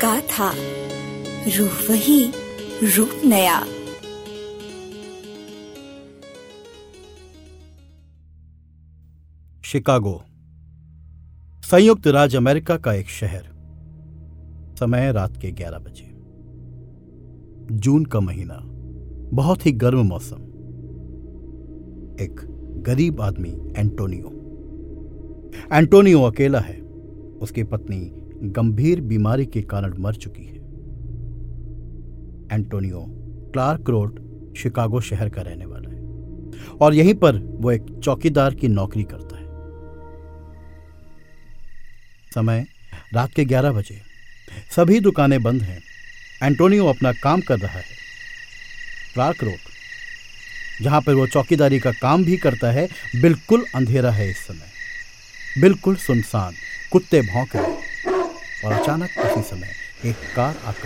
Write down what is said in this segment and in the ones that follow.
गाथा, रूह वही, रूप नया। शिकागो, संयुक्त राज्य अमेरिका का एक शहर। समय रात के 11 बजे। जून का महीना, बहुत ही गर्म मौसम। एक गरीब आदमी एंटोनियो अकेला है। उसकी पत्नी गंभीर बीमारी के कारण मर चुकी है। एंटोनियो क्लार्क रोड, शिकागो शहर का रहने वाला है और यहीं पर वो एक चौकीदार की नौकरी करता है। समय रात के 11 बजे। सभी दुकानें बंद हैं। एंटोनियो अपना काम कर रहा है। क्लार्क रोड, जहां पर वो चौकीदारी का काम भी करता है, बिल्कुल अंधेरा है इस समय, बिल्कुल सुनसान। कुत्ते भौंक रहे और अचानक उसी समय एक कार आकर।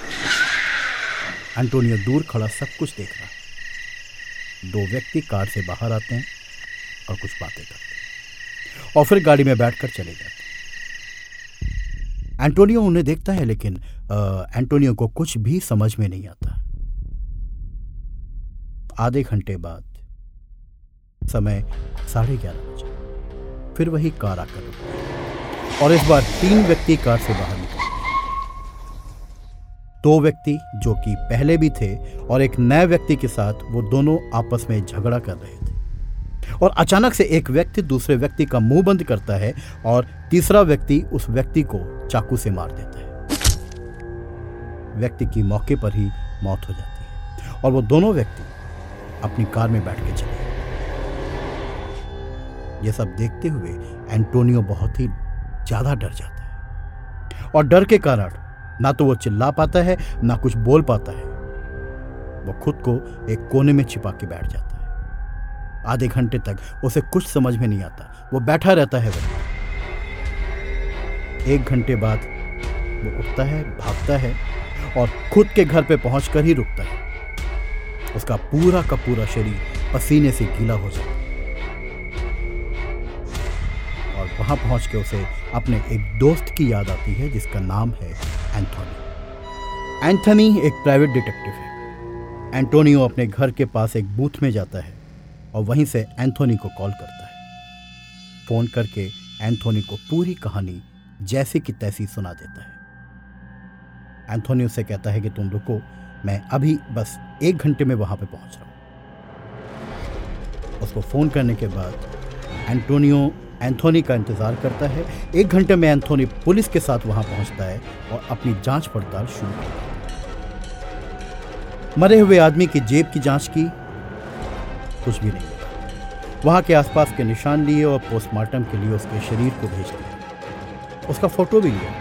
एंटोनियो दूर खड़ा सब कुछ देख रहा है। 2 व्यक्ति कार से बाहर आते हैं और कुछ बातें करते हैं और फिर गाड़ी में बैठकर चले जाते हैं। एंटोनियो उन्हें देखता है, लेकिन एंटोनियो को कुछ भी समझ में नहीं आता। आधे घंटे बाद, समय 11:30 बजे, फिर वही कार आकर रुकती और इस बार 3 व्यक्ति कार से बाहर निकलते हैं। 2 व्यक्ति जो कि पहले भी थे और एक नए व्यक्ति के साथ, वो दोनों आपस में झगड़ा कर रहे थे और अचानक से एक व्यक्ति दूसरे व्यक्ति का मुंह बंद करता है और तीसरा व्यक्ति उस व्यक्ति को चाकू से मार देता है। व्यक्ति की मौके पर ही मौत हो जाती है और वो दोनों व्यक्ति अपनी कार में बैठ के चले गए। ये सब देखते हुए एंटोनियो बहुत ही ज्यादा डर जाता है और डर के कारण ना तो वो चिल्ला पाता है, ना कुछ बोल पाता है। वो खुद को एक कोने में छिपा के बैठ जाता है। आधे घंटे तक उसे कुछ समझ में नहीं आता। वो बैठा रहता है वहीं। 1 घंटे बाद वो उठता है, भागता है और खुद के घर पे पहुंचकर ही रुकता है। उसका पूरा का पूरा शरीर पसीने से गीला हो जाता है और वहां पहुंच के उसे अपने एक दोस्त की याद आती है जिसका नाम है एंथनी एक प्राइवेट डिटेक्टिव है। एंटोनियो अपने घर के पास एक बूथ में जाता है और वहीं से एंथोनी को कॉल करता है। फोन करके एंथोनी को पूरी कहानी जैसी की तैसी सुना देता है। एंथोनी उससे कहता है कि तुम रुको, मैं अभी बस 1 घंटे में वहां पे पहुंच रहा हूं। उसको फोन करने के बाद एंटोनियो एंथोनी का इंतजार करता है। 1 घंटे में एंथोनी पुलिस के साथ वहां पहुंचता है और अपनी जांच पड़ताल शुरू करता है। मरे हुए आदमी की जेब की जांच की, कुछ भी नहीं मिला। वहां के आसपास के निशान लिए और पोस्टमार्टम के लिए उसके शरीर को भेज दिया। उसका फोटो भी लिया।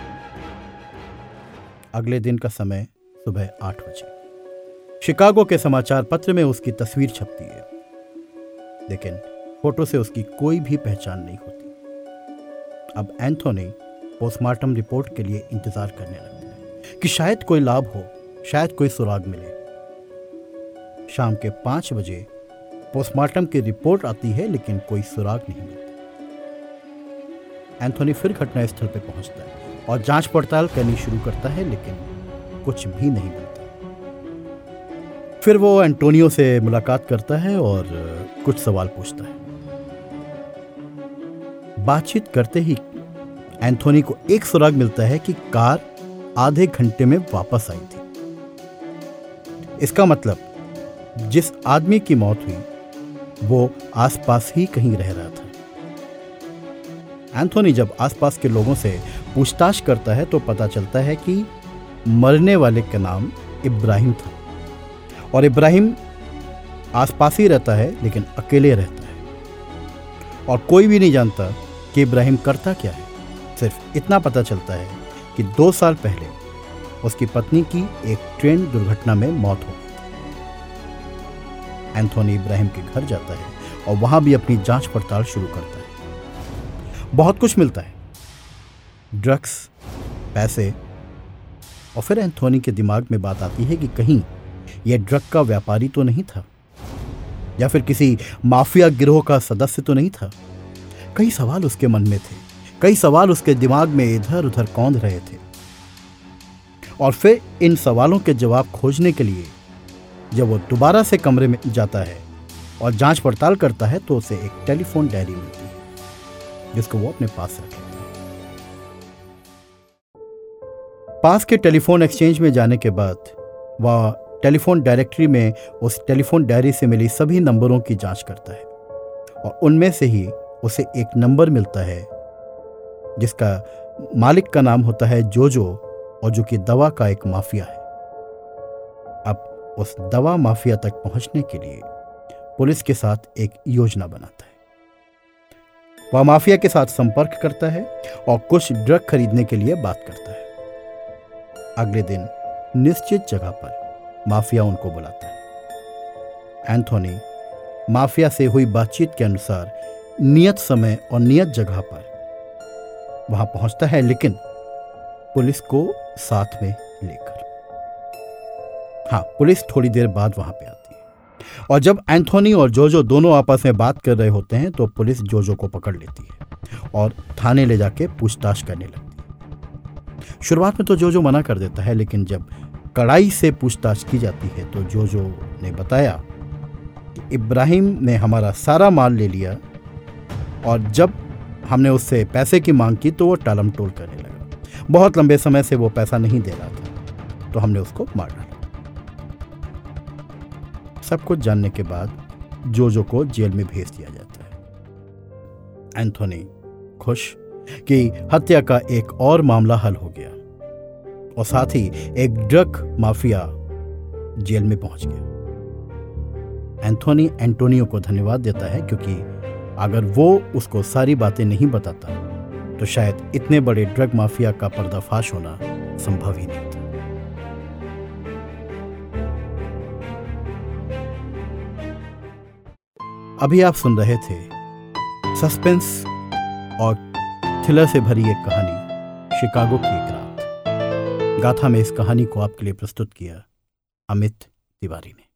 अगले दिन का समय सुबह 8 बजे। शिकागो के समाचार पत्र में उसकी तस्वीर छपती है, लेकिन फोटो से उसकी कोई भी पहचान नहीं होती। अब एंथोनी पोस्टमार्टम रिपोर्ट के लिए इंतजार करने लगता है कि शायद कोई लाभ हो, शायद कोई सुराग मिले। शाम के 5 बजे पोस्टमार्टम की रिपोर्ट आती है, लेकिन कोई सुराग नहीं मिलता। एंथोनी फिर घटनास्थल पर पहुंचता है और जांच पड़ताल करनी शुरू करता है, लेकिन कुछ भी नहीं मिलता। फिर वो एंटोनियो से मुलाकात करता है और कुछ सवाल पूछता है। बातचीत करते ही एंथोनी को एक सुराग मिलता है कि कार आधे घंटे में वापस आई थी। इसका मतलब जिस आदमी की मौत हुई वो आसपास ही कहीं रह रहा था। एंथोनी जब आसपास के लोगों से पूछताछ करता है तो पता चलता है कि मरने वाले का नाम इब्राहिम था और इब्राहिम आसपास ही रहता है, लेकिन अकेले रहता है और कोई भी नहीं जानता कि इब्राहिम करता क्या है। सिर्फ इतना पता चलता है कि 2 साल पहले उसकी पत्नी की एक ट्रेन दुर्घटना में मौत हो गई। एंथोनी इब्राहिम के घर जाता है और वहां भी अपनी जांच पड़ताल शुरू करता है। बहुत कुछ मिलता है, ड्रग्स, पैसे, और फिर एंथोनी के दिमाग में बात आती है कि कहीं यह ड्रग का व्यापारी तो नहीं था या फिर किसी माफिया गिरोह का सदस्य तो नहीं था। कई सवाल उसके मन में थे, कई सवाल उसके दिमाग में इधर उधर कौंध रहे थे। और फिर इन सवालों के जवाब खोजने के लिए जब वो दोबारा से कमरे में जाता है और जांच पड़ताल करता है तो उसे एक टेलीफोन डायरी मिलती है जिसको वो अपने पास रख लेता है। पास के टेलीफोन एक्सचेंज में जाने के बाद वह टेलीफोन डायरेक्टरी में उस टेलीफोन डायरी से मिली सभी नंबरों की जांच करता है और उनमें से ही उसे एक नंबर मिलता है जिसका मालिक का नाम होता है जोजो और जो कि दवा का एक माफिया है। अब उस दवा माफिया तक पहुंचने के लिए पुलिस के साथ एक योजना बनाता है। वह माफिया के साथ संपर्क करता है और कुछ ड्रग खरीदने के लिए बात करता है। अगले दिन निश्चित जगह पर माफिया उनको बुलाता है। एंथोनी माफिया से हुई बातचीत के अनुसार नियत समय और नियत जगह पर वहां पहुंचता है, लेकिन पुलिस को साथ में लेकर। हाँ, पुलिस थोड़ी देर बाद वहां पे आती है और जब एंथोनी और जोजो दोनों आपस में बात कर रहे होते हैं तो पुलिस जोजो को पकड़ लेती है और थाने ले जाके पूछताछ करने लगती है। शुरुआत में तो जोजो मना कर देता है, लेकिन जब कड़ाई से पूछताछ की जाती है तो जोजो ने बताया कि इब्राहिम ने हमारा सारा माल ले लिया और जब हमने उससे पैसे की मांग की तो वो टालम टोल करने लगा। बहुत लंबे समय से वो पैसा नहीं दे रहा था तो हमने उसको मार डाला। सब कुछ जानने के बाद जोजो को जेल में भेज दिया जाता है। एंथोनी खुश कि हत्या का एक और मामला हल हो गया और साथ ही एक ड्रग माफिया जेल में पहुंच गया। एंथोनी एंटोनियो को धन्यवाद देता है क्योंकि अगर वो उसको सारी बातें नहीं बताता तो शायद इतने बड़े ड्रग माफिया का पर्दाफाश होना संभव ही नहीं था। अभी आप सुन रहे थे सस्पेंस और थ्रिलर से भरी एक कहानी, शिकागो की एक रात। गाथा में इस कहानी को आपके लिए प्रस्तुत किया अमित तिवारी ने।